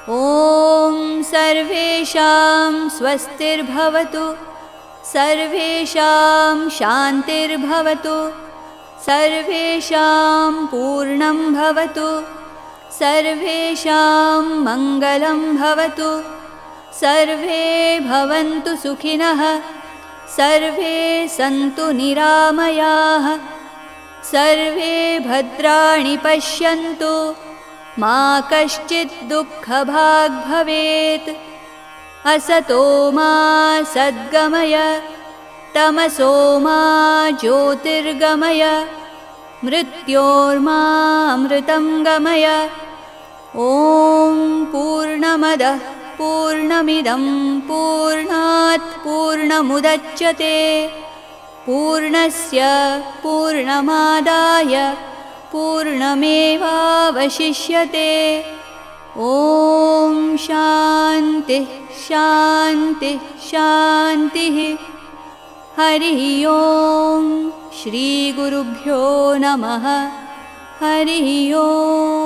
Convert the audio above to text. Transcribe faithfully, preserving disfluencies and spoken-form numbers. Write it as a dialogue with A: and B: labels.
A: ॐ सर्वेषां स्वस्तिर्भवतु, सर्वेषां शान्तिर्भवतु, सर्वेषां पूर्णं भवतु, सर्वेषां मङ्गलं भवतु, सर्वे भवन्तु सुखिनः, सर्वे सन्तु निरामयाः, सर्वे भद्राणि पश्यन्तु, मा कश्चित् दुःखभाग् भवेत्। असतो मा सद्गमय, तमसो मा ज्योतिर्गमय, मृत्योर्मामृतं गमय। ॐ पूर्णमदः पूर्णमिदं पूर्णात् पूर्णमुदच्यते, पूर्णस्य पूर्णमादाय पूर्णमेवावशिष्यते। ॐ शान्तिः शान्तिः शान्तिः। हरिः ॐ। श्रीगुरुभ्यो नमः। हरिः ॐ।